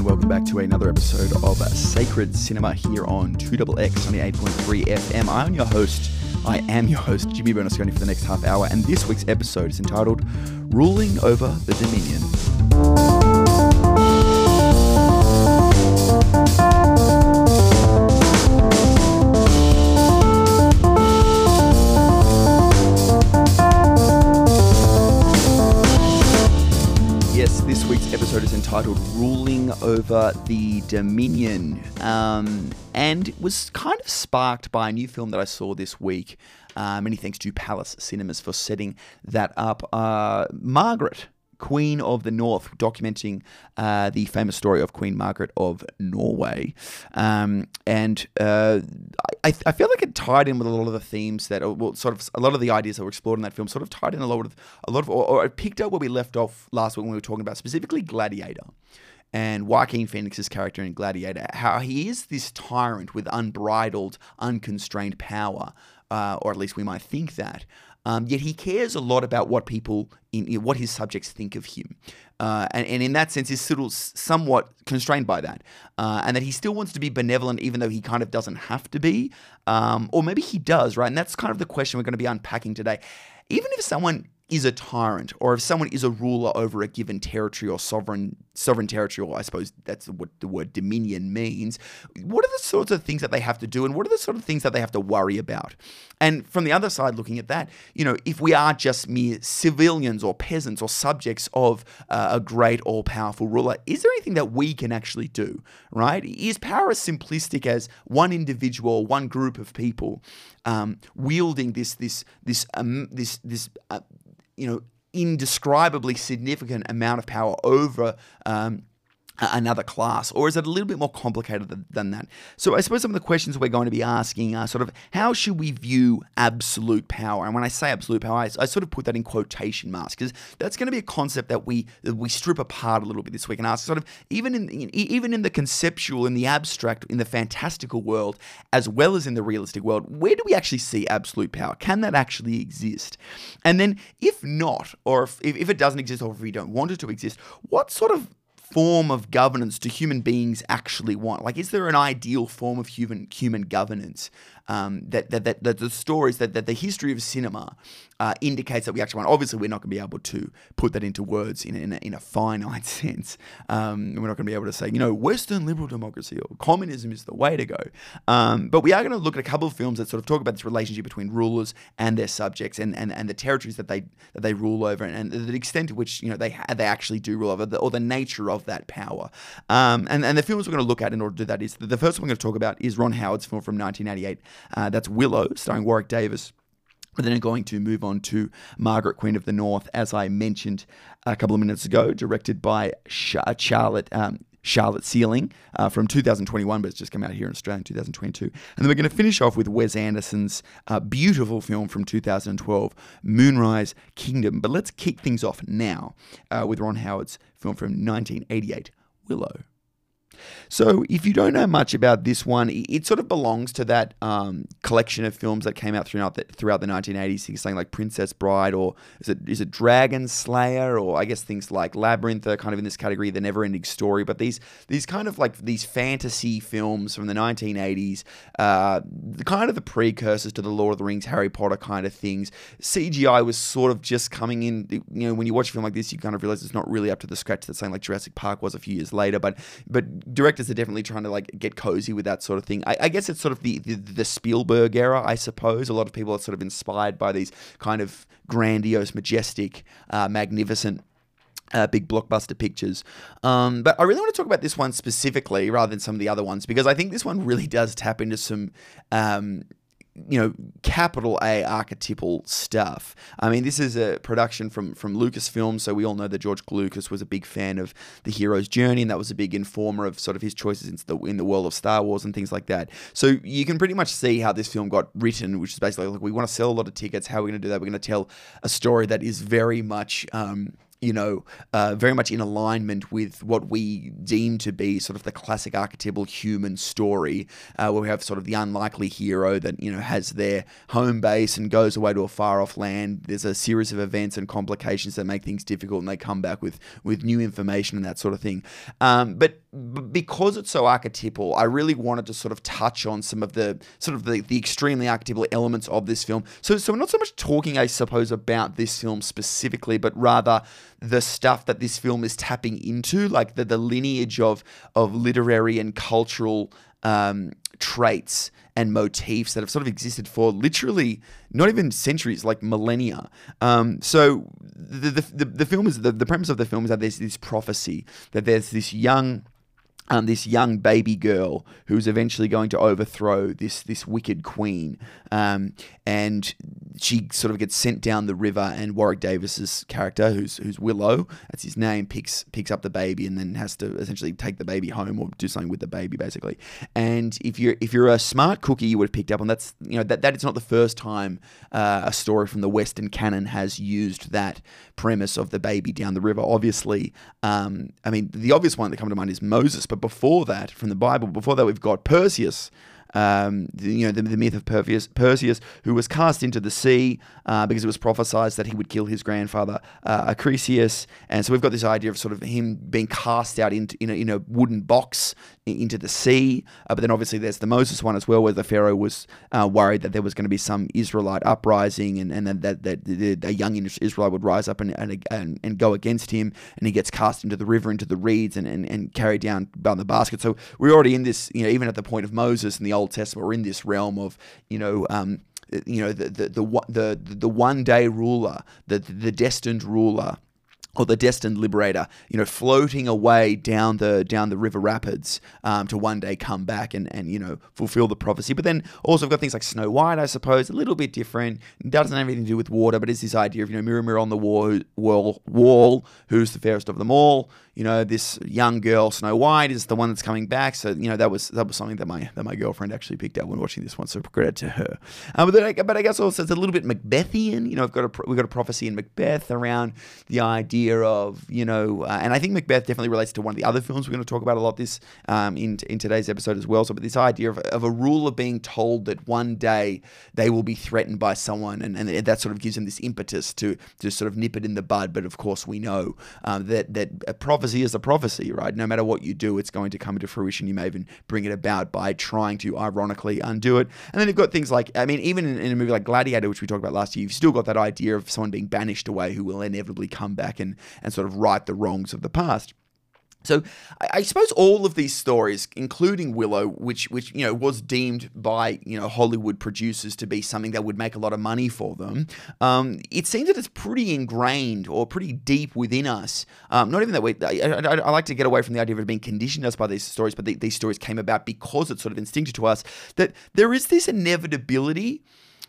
welcome back to another episode of Sacred Cinema here on 2XX 98.3 FM. I am your host, Jimmy Bernasconi, for the next half hour, and this week's episode is entitled Ruling Over the Dominion. Yes, this week's episode is entitled Ruling Over the Dominion, and it was kind of sparked by a new film that I saw this week. Many thanks to Palace Cinemas for setting that up. Margaret, Queen of the North, documenting the famous story of Queen Margaret of Norway. I feel like it tied in with a lot of the themes that, well, sort of a lot of the ideas that were explored in that film, sort of tied in or it picked up where we left off last week when we were talking about specifically Gladiator. And Joaquin Phoenix's character in Gladiator, how he is this tyrant with unbridled, unconstrained power, or at least we might think that. Yet he cares a lot about what what his subjects think of him. And in that sense, he's still somewhat constrained by that. And that he still wants to be benevolent, even though he kind of doesn't have to be. Or maybe he does, right? And that's kind of the question we're going to be unpacking today. Even if someone is a tyrant, or if someone is a ruler over a given territory or sovereign territory, or I suppose that's what the word dominion means, what are the sorts of things that they have to do, and what are the sort of things that they have to worry about? And from the other side, looking at that, if we are just mere civilians or peasants or subjects of a great all-powerful ruler, is there anything that we can actually do, right? Is power as simplistic as one individual, one group of people wielding this indescribably significant amount of power over another class, or is it a little bit more complicated than that? So I suppose some of the questions we're going to be asking are sort of, how should we view absolute power? And when I say absolute power, I sort of put that in quotation marks, because that's going to be a concept that we strip apart a little bit this week and ask sort of, even in the conceptual, in the abstract, in the fantastical world, as well as in the realistic world, where do we actually see absolute power? Can that actually exist? And then if not, or if it doesn't exist, or if we don't want it to exist, what sort of form of governance do human beings actually want? Like, is there an ideal form of human governance that the stories, that the history of cinema indicates that we actually want? Obviously, we're not going to be able to put that into words in a finite sense. We're not going to be able to say, Western liberal democracy or communism is the way to go. But we are going to look at a couple of films that sort of talk about this relationship between rulers and their subjects, and the territories that they rule over, and the extent to which they actually do rule over, or the nature of that power. And the films we're going to look at in order to do that is, the first one we're going to talk about is Ron Howard's film from 1988. That's Willow, starring Warwick Davis. But then I'm going to move on to Margaret, Queen of the North, as I mentioned a couple of minutes ago, directed by Charlotte Sealing from 2021, but it's just come out here in Australia in 2022. And then we're going to finish off with Wes Anderson's beautiful film from 2012, Moonrise Kingdom. But let's kick things off now with Ron Howard's film from 1988, Willow. So if you don't know much about this one, it sort of belongs to that collection of films that came out throughout the 1980s, things like Princess Bride, or is it Dragon Slayer, or I guess things like Labyrinth are kind of in this category, The Never-Ending Story. But these kind of like these fantasy films from the 1980s, kind of the precursors to the Lord of the Rings, Harry Potter kind of things. CGI was sort of just coming in. When you watch a film like this, you kind of realize it's not really up to the scratch that something like Jurassic Park was a few years later. But directors are definitely trying to get cozy with that sort of thing. I guess it's sort of the Spielberg era, I suppose. A lot of people are sort of inspired by these kind of grandiose, majestic, magnificent big blockbuster pictures. But I really want to talk about this one specifically rather than some of the other ones, because I think this one really does tap into some capital A archetypal stuff. I mean, this is a production from Lucasfilm, so we all know that George Lucas was a big fan of the hero's journey, and that was a big informer of sort of his choices in the world of Star Wars and things like that. So you can pretty much see how this film got written, which is basically like, we want to sell a lot of tickets. How are we going to do that? We're going to tell a story that is very much very much in alignment with what we deem to be sort of the classic archetypal human story, where we have sort of the unlikely hero that, has their home base and goes away to a far off land. There's a series of events and complications that make things difficult, and they come back with new information and that sort of thing. But because it's so archetypal, I really wanted to sort of touch on some of the extremely archetypal elements of this film. So we're not so much talking, I suppose, about this film specifically, but rather the stuff that this film is tapping into, like the lineage of literary and cultural traits and motifs that have sort of existed for literally not even centuries, like millennia. So the film is the premise of the film is that there's this prophecy that there's this young baby girl who's eventually going to overthrow this wicked queen, and she sort of gets sent down the river. And Warwick Davis's character, who's Willow, that's his name, picks up the baby and then has to essentially take the baby home or do something with the baby, basically. And if you're a smart cookie, you would have picked up on that is not the first time a story from the Western canon has used that premise of the baby down the river. Obviously, the obvious one that comes to mind is Moses, but before that, from the Bible, we've got Perseus. The myth of Perseus, who was cast into the sea because it was prophesied that he would kill his grandfather Acrisius, and so we've got this idea of sort of him being cast out in a wooden box into the sea. But then obviously there's the Moses one as well, where the Pharaoh was worried that there was going to be some Israelite uprising, and that a young Israelite would rise up and go against him, and he gets cast into the river, into the reeds, and carried down by the basket. So we're already in this, even at the point of Moses in the Old Testament, we're in this realm of the one day ruler, the destined ruler, or the destined liberator, floating away down the river rapids to one day come back and fulfill the prophecy. But then also we've got things like Snow White, I suppose, a little bit different. It doesn't have anything to do with water, but it's this idea of, mirror, mirror on the wall, who's the fairest of them all. This young girl, Snow White, is the one that's coming back. So, that was something that my girlfriend actually picked up when watching this one. So credit to her. But I guess also it's a little bit Macbethian. We've got a prophecy in Macbeth around the idea of, and I think Macbeth definitely relates to one of the other films we're going to talk about a lot this in today's episode as well. So, but this idea of a ruler being told that one day they will be threatened by someone, and that sort of gives them this impetus to just sort of nip it in the bud. But of course, we know that a prophecy is a prophecy, right? No matter what you do, it's going to come into fruition. You may even bring it about by trying to ironically undo it. And then you've got things like, even in a movie like Gladiator, which we talked about last year, you've still got that idea of someone being banished away who will inevitably come back and sort of right the wrongs of the past. So I suppose all of these stories, including Willow, which was deemed by Hollywood producers to be something that would make a lot of money for them, it seems that it's pretty ingrained or pretty deep within us. Not even that I like to get away from the idea of it being conditioned us by these stories, but these stories came about because it's sort of instinctive to us that there is this inevitability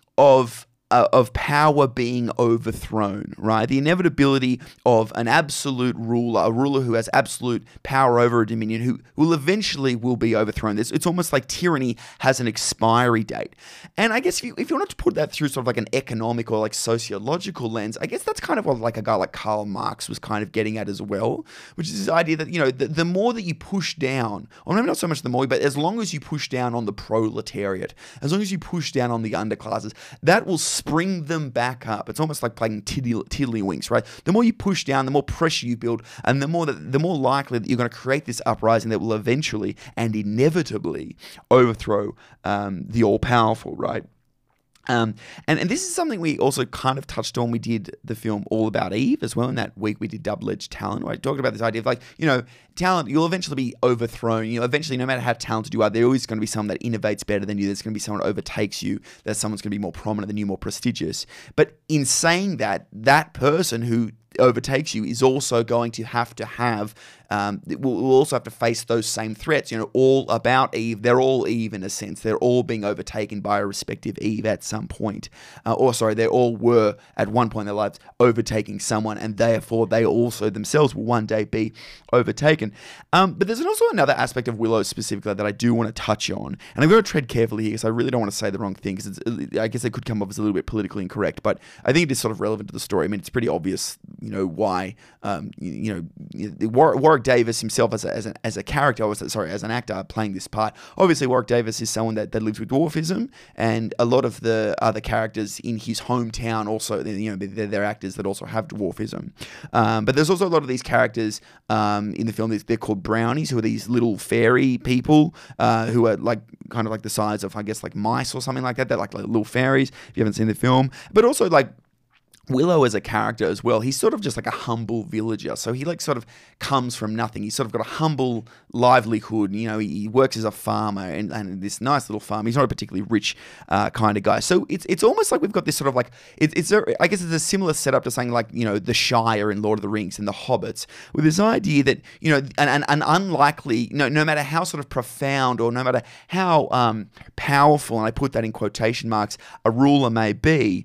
of power being overthrown, right? The inevitability of an absolute ruler, a ruler who has absolute power over a dominion, who will eventually be overthrown. It's almost like tyranny has an expiry date. And I guess if you wanted to put that through sort of like an economic or like sociological lens, I guess that's kind of what like a guy like Karl Marx was kind of getting at as well, which is this idea that, the more that you push down, or maybe not so much the more, but as long as you push down on the proletariat, as long as you push down on the underclasses, that will spring them back up. It's almost like playing tiddlywinks, right? The more you push down, the more pressure you build, and the more likely that you're going to create this uprising that will eventually and inevitably overthrow the all-powerful, right? And this is something we also kind of touched on. We did the film All About Eve as well. In that week, we did Double-Edged Talent, where I talked about this idea of talent, you'll eventually be overthrown. Eventually, no matter how talented you are, there's always going to be someone that innovates better than you. There's going to be someone that overtakes you. That someone's going to be more prominent than you, more prestigious. But in saying that, that person who overtakes you is also going to have will also have to face those same threats. All About Eve, they're all Eve in a sense. They're all being overtaken by a respective Eve at some point. They all were at one point in their lives overtaking someone, and therefore they also themselves will one day be overtaken. But there's also another aspect of Willow specifically that I do want to touch on, and I'm going to tread carefully here because I really don't want to say the wrong thing, because I guess it could come off as a little bit politically incorrect, but I think it is sort of relevant to the story. It's pretty obvious, why, Warwick Warwick Davis himself as a character, as an actor playing this part. Obviously, Warwick Davis is someone that lives with dwarfism, and a lot of the other characters in his hometown also, they're actors that also have dwarfism. But there's also a lot of these characters in the film. They're called brownies, who are these little fairy people who are like kind of like the size of, I guess, like mice or something like that. They're like little fairies, if you haven't seen the film. But also like Willow as a character as well, he's sort of just like a humble villager. So he like sort of comes from nothing. He's sort of got a humble livelihood. He works as a farmer and this nice little farm. He's not a particularly rich kind of guy. So it's almost like we've got this sort of like, I guess it's a similar setup to something like, the Shire in Lord of the Rings and the Hobbits, with this idea that, an unlikely, no matter how sort of profound or no matter how powerful, and I put that in quotation marks, a ruler may be,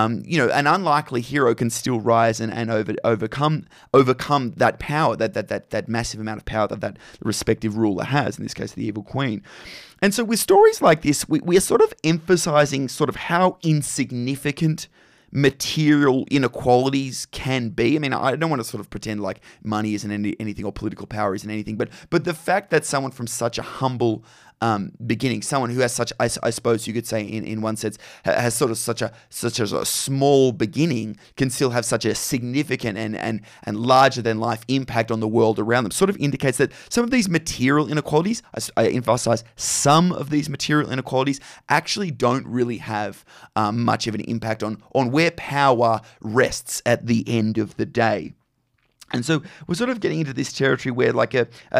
an unlikely hero can still rise and overcome that power, that massive amount of power that respective ruler has, in this case the evil queen. And so with stories like this, we are sort of emphasizing sort of how insignificant material inequalities can be. I mean, I don't want to sort of pretend like money isn't anything or political power isn't anything, but the fact that someone from such a humble beginning, someone who has such, I suppose you could say in one sense, has sort of such a small beginning, can still have such a significant and larger than life impact on the world around them, sort of indicates that some of these material inequalities, I emphasize some of these material inequalities, actually don't really have much of an impact on where power rests at the end of the day. And so we're sort of getting into this territory where like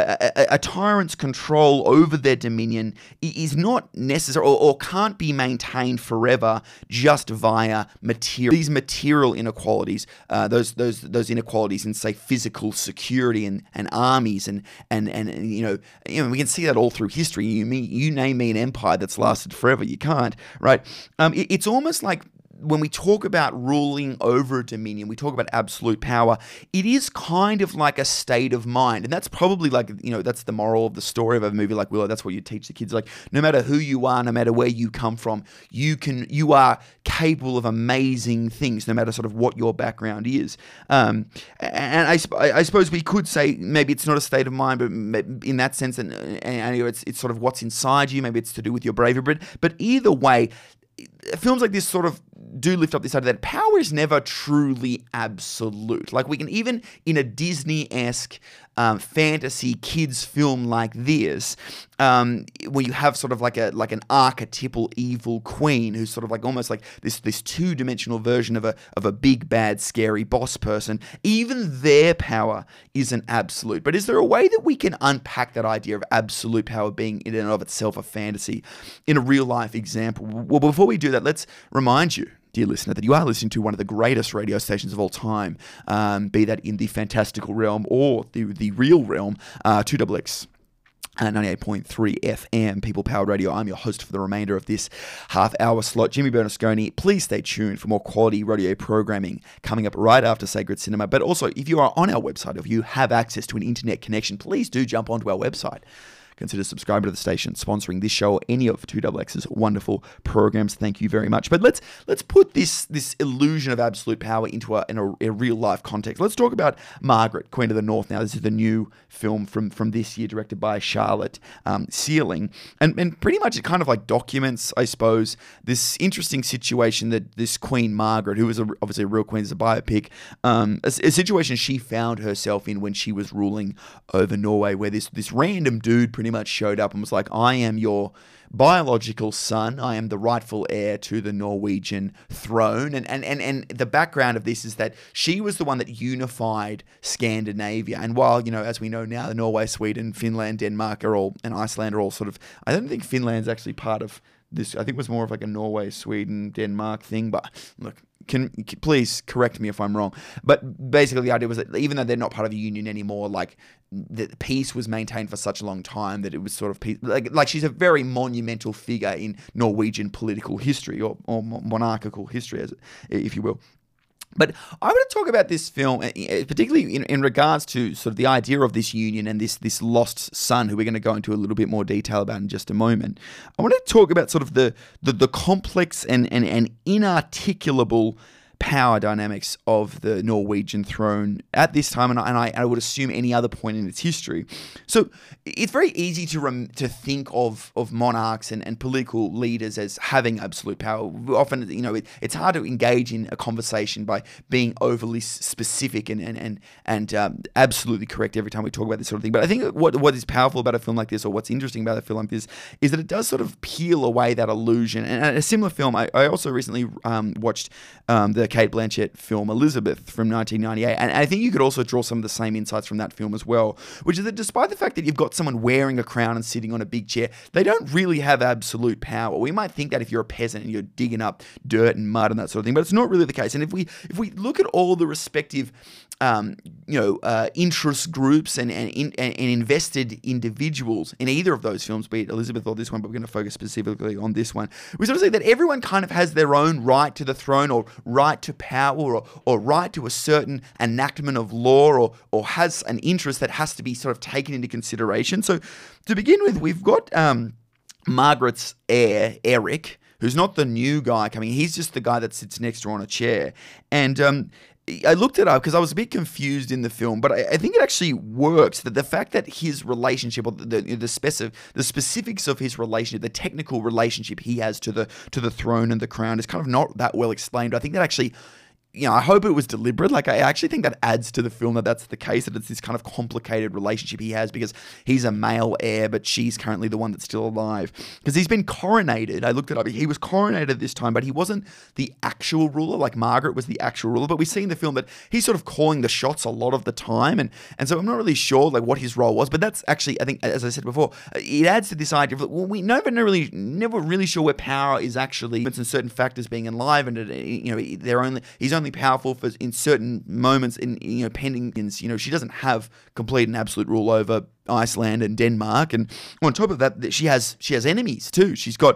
a tyrant's control over their dominion is not necessary or can't be maintained forever just via these material inequalities, those inequalities in, say, physical security and armies and we can see that all through history. You name me an empire that's lasted forever, you can't, right? It's almost like, when we talk about ruling over a dominion, we talk about absolute power, it is kind of like a state of mind. And that's probably like, that's the moral of the story of a movie like Willow. That's what you teach the kids. Like, no matter who you are, no matter where you come from, you are capable of amazing things, no matter sort of what your background is. And I suppose we could say maybe it's not a state of mind, but in that sense, and it's sort of what's inside you. Maybe it's to do with your bravery. But either way, films like this sort of do lift up this idea that power is never truly absolute. Like, we can, even in a Disney-esque fantasy kids film like this, where you have sort of like an archetypal evil queen who's sort of like almost like this two-dimensional version of a big bad scary boss person, even their power isn't absolute. But is there a way that we can unpack that idea of absolute power being in and of itself a fantasy in a real life example? Well, before we do that, let's remind you, dear listener, that you are listening to one of the greatest radio stations of all time, be that in the fantastical realm or the real realm, 2XX. 98.3 FM, People-Powered Radio. I'm your host for the remainder of this half-hour slot, Jimmy Bernasconi. Please stay tuned for more quality radio programming coming up right after Sacred Cinema. But also, if you are on our website, if you have access to an internet connection, please do jump onto our website. Consider subscribing to the station, sponsoring this show or any of 2XX's wonderful programs. Thank you very much. But let's put this illusion of absolute power into a real life context. Let's talk about Margaret, Queen of the North. Now, this is the new film from this year, directed by Charlotte Sealing, and pretty much it kind of like documents, I suppose, this interesting situation that this Queen Margaret, who was obviously a real queen, is a biopic, a situation she found herself in when she was ruling over Norway, where this random dude pretty much showed up and was like, I am your biological son. I am the rightful heir to the Norwegian throne. And the background of this is that she was the one that unified Scandinavia. And while, as we know now, Norway, Sweden, Finland, Denmark and Iceland are all sort of, I don't think Finland's actually part of this. I think it was more of like a Norway, Sweden, Denmark thing. But look, please correct me if I'm wrong. But basically the idea was that even though they're not part of the union anymore, like, the peace was maintained for such a long time that it was sort of peace. Like she's a very monumental figure in Norwegian political history or monarchical history, if you will. But I want to talk about this film, particularly in regards to sort of the idea of this union and this lost son, who we're going to go into a little bit more detail about in just a moment. I want to talk about sort of the complex and inarticulable power dynamics of the Norwegian throne at this time, and I would assume any other point in its history. So it's very easy to think of monarchs and political leaders as having absolute power. Often, it's hard to engage in a conversation by being overly specific and absolutely correct every time we talk about this sort of thing. But I think what is powerful about a film like this, or what's interesting about a film like this, is that it does sort of peel away that illusion. And a similar film, I also recently watched the Kate Blanchett film Elizabeth from 1998, and I think you could also draw some of the same insights from that film as well, which is that despite the fact that you've got someone wearing a crown and sitting on a big chair, they don't really have absolute power. We might think that if you're a peasant and you're digging up dirt and mud and that sort of thing, but it's not really the case. And if we look at all the respective interest groups and invested individuals in either of those films, be it Elizabeth or this one, but we're going to focus specifically on this one, we sort of say that everyone kind of has their own right to the throne, or right to power, or right to a certain enactment of law, or has an interest that has to be sort of taken into consideration. So to begin with, we've got Margaret's heir, Eric, who's not the new guy coming. He's just the guy that sits next to her on a chair. And I looked it up because I was a bit confused in the film, but I think it actually works. That the fact that his relationship, or the specifics of his relationship, the technical relationship he has to the throne and the crown, is kind of not that well explained. I think that actually, I hope it was deliberate. Like, I actually think that adds to the film that that's the case, that it's this kind of complicated relationship he has because he's a male heir, but she's currently the one that's still alive. Because he's been coronated. I looked it up. He was coronated this time, but he wasn't the actual ruler. Like, Margaret was the actual ruler. But we see in the film that he's sort of calling the shots a lot of the time. And so I'm not really sure, like, what his role was. But that's actually, I think, as I said before, it adds to this idea of, well, we never really sure where power is actually, and certain factors being enlivened. He's only powerful for in certain moments pending. She doesn't have complete and absolute rule over Iceland and Denmark, and on top of that, she has enemies too. She's got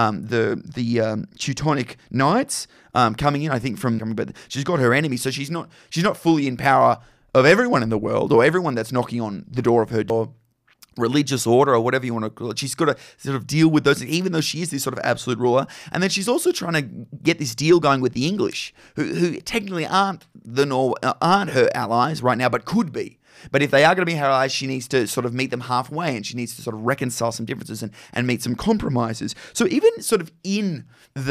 the Teutonic Knights coming in, I think, but she's got her enemies, so she's not fully in power of everyone in the world, or everyone that's knocking on the door of her door. Religious order, or whatever you want to call it. She's got to sort of deal with those, even though she is this sort of absolute ruler. And then she's also trying to get this deal going with the English, who technically aren't her allies right now, but could be. But if they are going to be her allies, she needs to sort of meet them halfway, and she needs to sort of reconcile some differences and meet some compromises. So even sort of in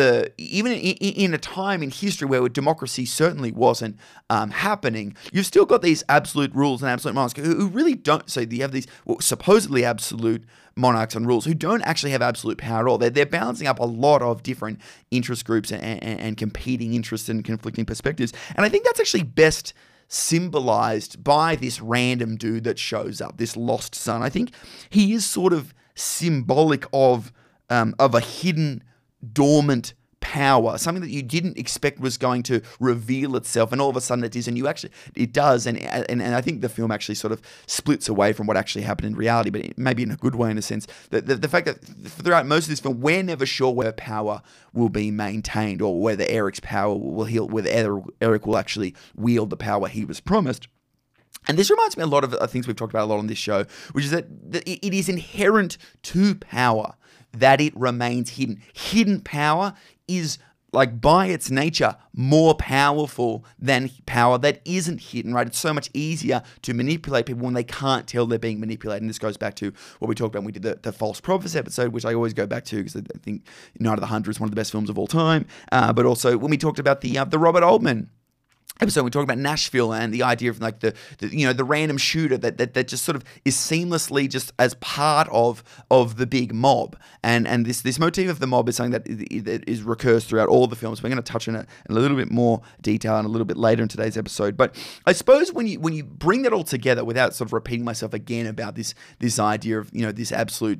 a time in history where democracy certainly wasn't happening, you've still got these absolute rules and absolute monarchs who really don't. So you have these supposedly absolute monarchs and rules who don't actually have absolute power at all. They're balancing up a lot of different interest groups and competing interests and conflicting perspectives. And I think that's actually best symbolized by this random dude that shows up, this lost son. I think he is sort of symbolic of a hidden, dormant power, something that you didn't expect was going to reveal itself, and all of a sudden it is, and it does, and I think the film actually sort of splits away from what actually happened in reality, but maybe in a good way, in a sense. The fact that throughout most of this film, we're never sure whether power will be maintained, or whether Eric's power whether Eric will actually wield the power he was promised. And this reminds me a lot of things we've talked about a lot on this show, which is that it is inherent to power that it remains hidden. Hidden power is, like, by its nature, more powerful than power that isn't hidden, right? It's so much easier to manipulate people when they can't tell they're being manipulated. And this goes back to what we talked about when we did the False Prophets episode, which I always go back to because I think Night of the Hunter is one of the best films of all time. But also when we talked about the Robert Altman episode, we talked about Nashville and the idea of, like, the random shooter that just sort of is seamlessly just as part of the big mob, and this motif of the mob is something that recurs throughout all the films. We're going to touch on it in a little bit more detail and a little bit later in today's episode. But I suppose when you bring that all together, without sort of repeating myself again about this idea of this absolute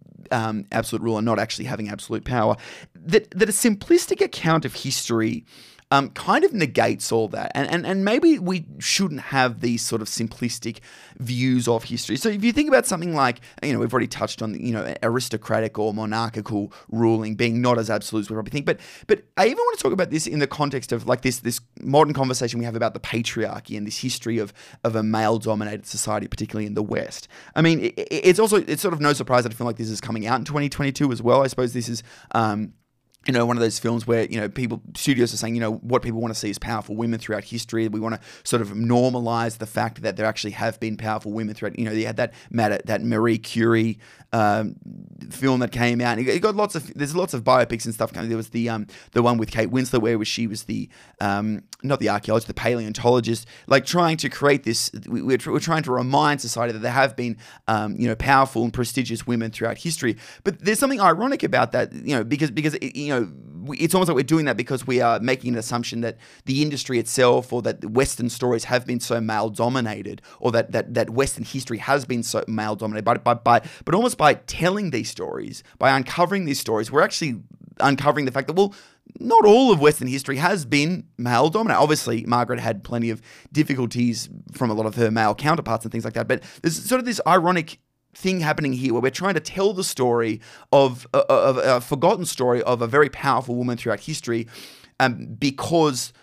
ruler not actually having absolute power, that a simplistic account of history kind of negates all that. And maybe we shouldn't have these sort of simplistic views of history. So if you think about something like, we've already touched on, aristocratic or monarchical ruling being not as absolute as we probably think. But I even want to talk about this in the context of, like, this modern conversation we have about the patriarchy and this history of a male-dominated society, particularly in the West. I mean, it's sort of no surprise that a film like this is coming out in 2022 as well. I suppose this is one of those films where, studios are saying, what people want to see is powerful women throughout history. We want to sort of normalize the fact that there actually have been powerful women throughout, they had that Marie Curie film that came out. And it got there's lots of biopics and stuff coming. There was the one with Kate Winslet where she was the, not the archaeologist, the paleontologist, like trying to create this, we're trying to remind society that there have been, powerful and prestigious women throughout history. But there's something ironic about that, because it's almost like we're doing that because we are making an assumption that the industry itself or that Western stories have been so male-dominated, or that Western history has been so male-dominated. But almost by telling these stories, by uncovering these stories, we're actually uncovering the fact that, well, not all of Western history has been male-dominated. Obviously, Margaret had plenty of difficulties from a lot of her male counterparts and things like that, but there's sort of this ironic thing happening here where we're trying to tell the story of a forgotten story of a very powerful woman throughout history, because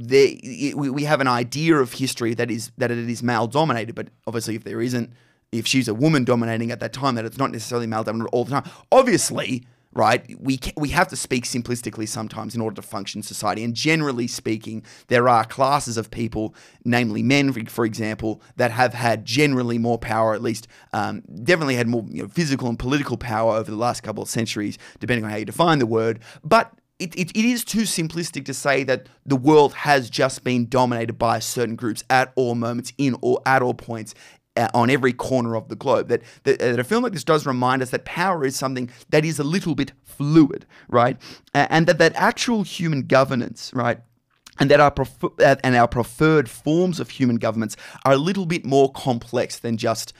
we have an idea of history that it is male dominated. But obviously, if she's a woman dominating at that time, that it's not necessarily male dominated all the time. Obviously, right, we have to speak simplistically sometimes in order to function in society. And generally speaking, there are classes of people, namely men, for example, that have had generally more power, at least definitely had more physical and political power over the last couple of centuries, depending on how you define the word. But it is too simplistic to say that the world has just been dominated by certain groups at all moments, at all points, on every corner of the globe. That a film like this does remind us that power is something that is a little bit fluid, right? And that actual human governance, right? And that our preferred forms of human governments are a little bit more complex than just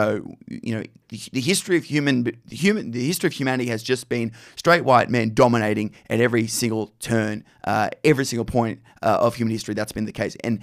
the history of the history of humanity has just been straight white men dominating at every single turn, every single point of human history. That's been the case, and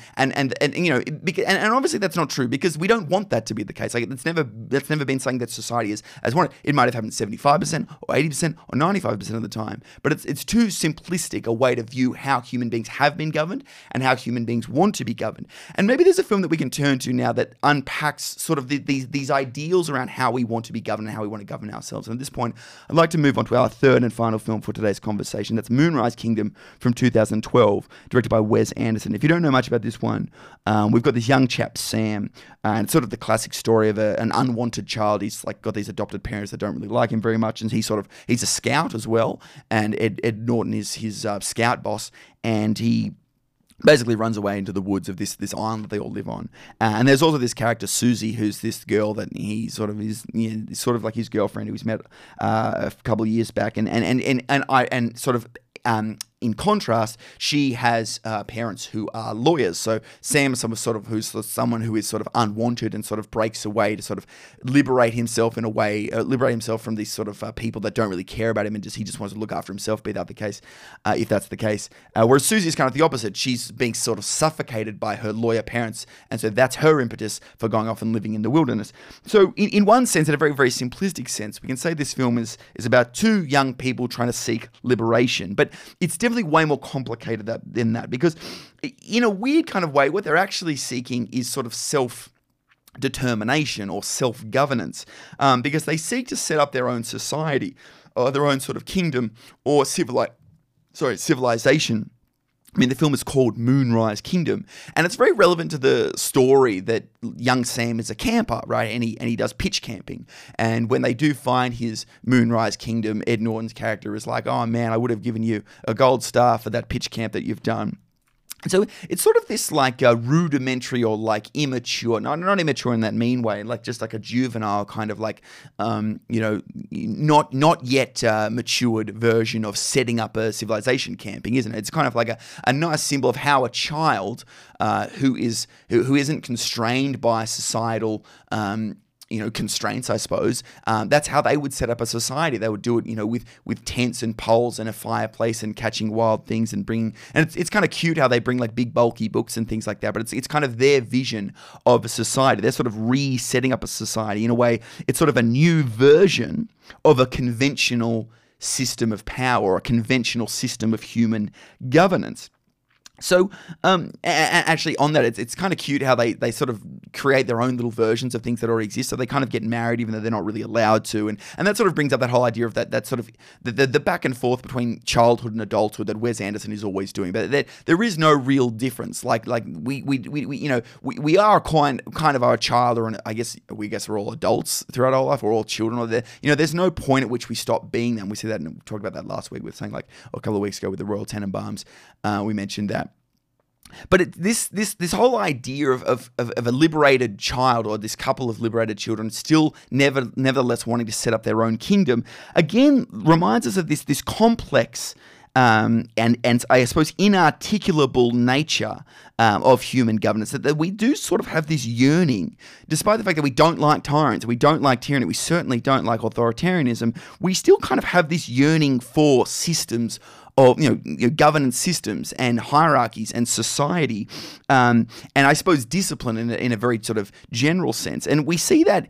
obviously that's not true, because we don't want that to be the case. Like that's never been something that society has wanted. It might have happened 75% or 80% or 95% of the time, but it's too simplistic a way to view how human beings have been governed and how human beings want to be governed. And maybe there's a film that we can turn to now that unpacks sort of these ideals around how we want to be governed and how we want to govern ourselves. And at this point, I'd like to move on to our third and final film for today's conversation. That's Moonrise Kingdom from 2012, directed by Wes Anderson. If you don't know much about this one, we've got this young chap, Sam, and it's sort of the classic story of an unwanted child. He's like got these adopted parents that don't really like him very much, and he's a scout as well, and Ed Norton is his scout boss, and he basically runs away into the woods of this island that they all live on. And there's also this character, Susie, who's this girl that he sort of is, sort of like his girlfriend who he's met a couple of years back. And sort of in contrast, she has parents who are lawyers. So Sam is someone who is sort of unwanted and sort of breaks away to sort of liberate himself in a way, liberate himself from these sort of people that don't really care about him, and he just wants to look after himself, be that the case, if that's the case. Whereas Susie is kind of the opposite. She's being sort of suffocated by her lawyer parents, and so that's her impetus for going off and living in the wilderness. So in one sense, in a very, very simplistic sense, we can say this film is about two young people trying to seek liberation, but it's definitely way more complicated than that, because in a weird kind of way, what they're actually seeking is sort of self-determination or self-governance, because they seek to set up their own society or their own sort of kingdom or civilization. I mean, the film is called Moonrise Kingdom, and it's very relevant to the story that young Sam is a camper, right? And he does pitch camping. And when they do find his Moonrise Kingdom, Ed Norton's character is like, "Oh man, I would have given you a gold star for that pitch camp that you've done." And so it's sort of this like rudimentary or like immature, not immature in that mean way, like just like a juvenile kind of like, not yet matured version of setting up a civilization camping, isn't it? It's kind of like a nice symbol of how a child who isn't constrained by societal constraints, I suppose. That's how they would set up a society. They would do it, with tents and poles and a fireplace and catching wild things and bringing. And it's kind of cute how they bring like big bulky books and things like that. But it's kind of their vision of a society. They're sort of resetting up a society in a way. It's sort of a new version of a conventional system of power, or a conventional system of human governance. So, actually, on that, it's kind of cute how they sort of create their own little versions of things that already exist. So they kind of get married even though they're not really allowed to, and that sort of brings up that whole idea of that sort of the back and forth between childhood and adulthood that Wes Anderson is always doing. But there is no real difference. Like we are kind of our child, or I guess we're all adults throughout our life. We're all children. Or there's no point at which we stop being them. We see that, and we talked about that last week with something like a couple of weeks ago with the Royal Tenenbaums. We mentioned that. But this whole idea of a liberated child, or this couple of liberated children still nevertheless wanting to set up their own kingdom, again reminds us of this complex and I suppose inarticulable nature of human governance, that we do sort of have this yearning, despite the fact that we don't like tyrants, we don't like tyranny, we certainly don't like authoritarianism, we still kind of have this yearning for systems of governance systems and hierarchies and society, and I suppose discipline in a very sort of general sense. And we see that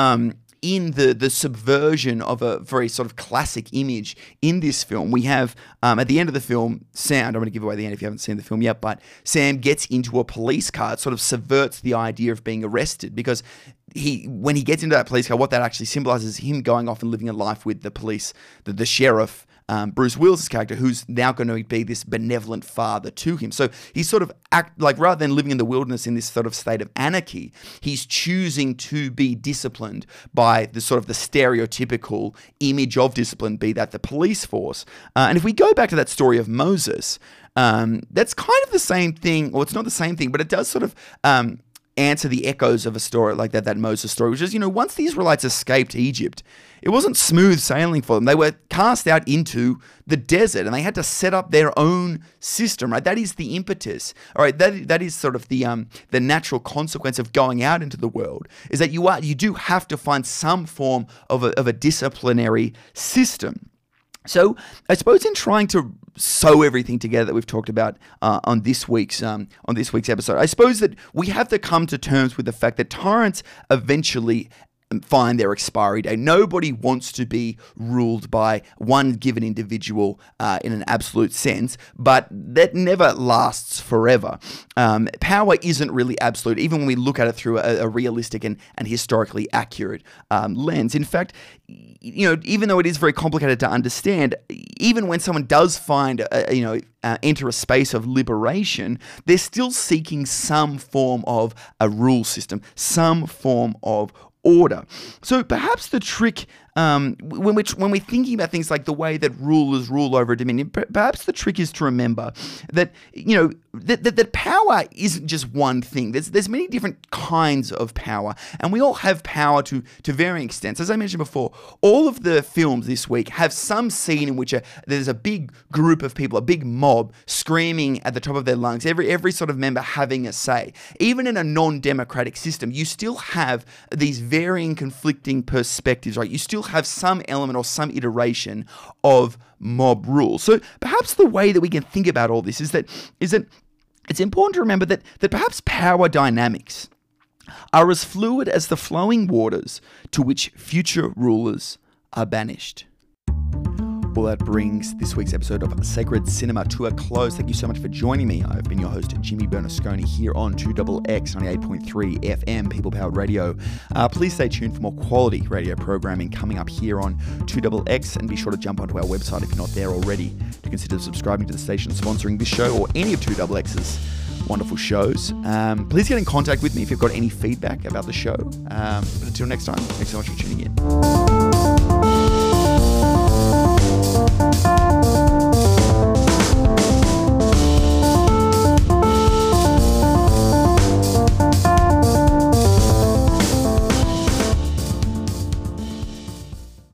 in the subversion of a very sort of classic image in this film. We have, at the end of the film, Sam, I'm going to give away the end if you haven't seen the film yet, but Sam gets into a police car. It sort of subverts the idea of being arrested, because when he gets into that police car, what that actually symbolizes is him going off and living a life with the police, the sheriff, Bruce Willis' character, who's now going to be this benevolent father to him. So he's sort of rather than living in the wilderness in this sort of state of anarchy, he's choosing to be disciplined by the sort of the stereotypical image of discipline, be that the police force. And if we go back to that story of Moses, that's kind of the same thing, or it's not the same thing, but it does sort of answer the echoes of a story like that Moses story, which is, once the Israelites escaped Egypt, it wasn't smooth sailing for them. They were cast out into the desert, and they had to set up their own system, right? That is the impetus, all right? That is sort of the natural consequence of going out into the world, is that you do have to find some form of a disciplinary system. So I suppose in trying to sew everything together that we've talked about on this week's episode, I suppose that we have to come to terms with the fact that tyrants eventually find their expiry date. Nobody wants to be ruled by one given individual in an absolute sense, but that never lasts forever. Power isn't really absolute, even when we look at it through a realistic and historically accurate lens. In fact, even though it is very complicated to understand, even when someone does find enter a space of liberation, they're still seeking some form of a rule system, some form of order. So perhaps the trick, when we're thinking about things like the way that rulers rule over a dominion, perhaps the trick is to remember that that power isn't just one thing. There's many different kinds of power, and we all have power to varying extents. As I mentioned before, all of the films this week have some scene in which there's a big group of people, a big mob, screaming at the top of their lungs, every sort of member having a say. Even in a non-democratic system, you still have these varying, conflicting perspectives, right? You still have some element or some iteration of mob rule. So perhaps the way that we can think about all this is that it's important to remember that perhaps power dynamics are as fluid as the flowing waters to which future rulers are banished. Well, that brings this week's episode of Sacred Cinema to a close. Thank you so much for joining me. I've been your host, Jimmy Bernasconi, here on 2XX 98.3 FM, People Powered Radio. Please stay tuned for more quality radio programming coming up here on 2XX, and be sure to jump onto our website if you're not there already to consider subscribing to the station sponsoring this show or any of 2XX's wonderful shows. Please get in contact with me if you've got any feedback about the show. But until next time, thanks so much for tuning in.